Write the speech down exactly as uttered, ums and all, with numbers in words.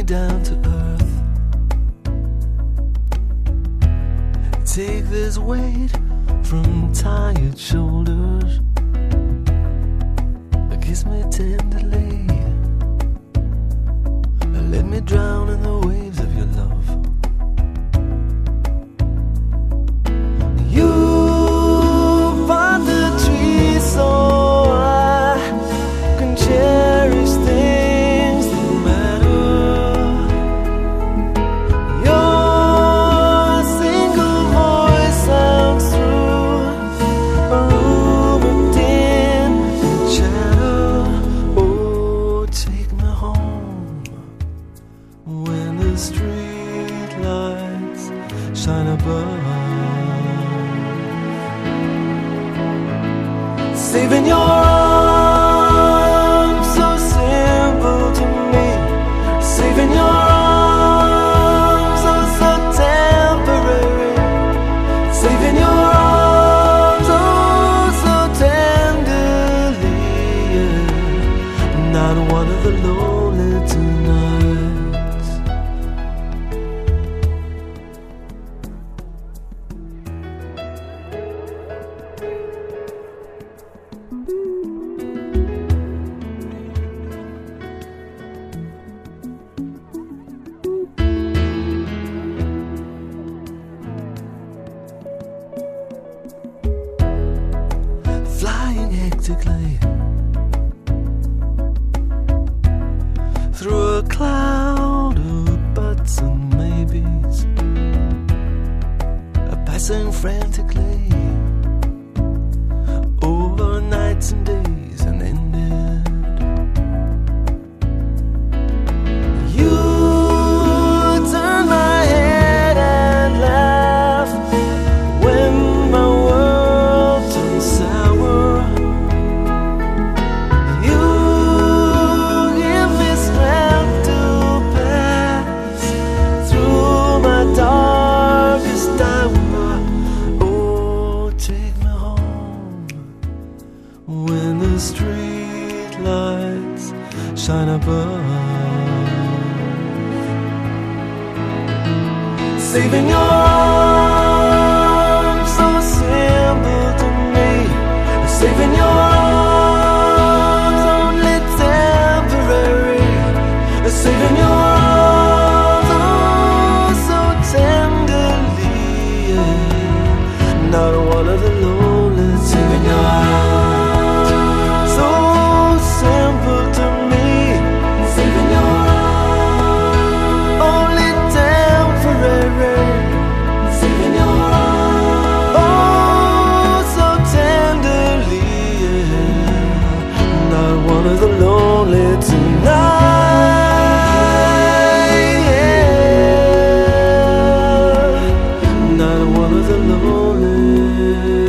down to earth. Take this weight from tired shoulders. Kiss me tenderly. Let me drown in the waves of your love. You part the trees so I can cherish things that matter. Your single voice sounds through a room of din and chatter. Oh, take me home when the street lights shine above. Saving your arms, so simple to me. Saving your arms, oh so temporary. Saving your arms, oh so tenderly, yeah. Not one of the lonely tonights. Flying hectically through a cloud of buts and maybes, passing frantically over nights and days unended. You turn my head and laugh when my world turns sour. You give me strength to pass through my darkest hour. Oh, take me home when the street lights shine above. Saving your arms, so simple to me. Saving your arms, only temporary. Saving your arms, oh so tenderly, yeah. Not one of the lonely. Saving your arms, so simple to me. Saving your arms, only temporary. Saving your arms, oh so tenderly, yeah. Not one of the lonely tonight, yeah. Not one of the lonely.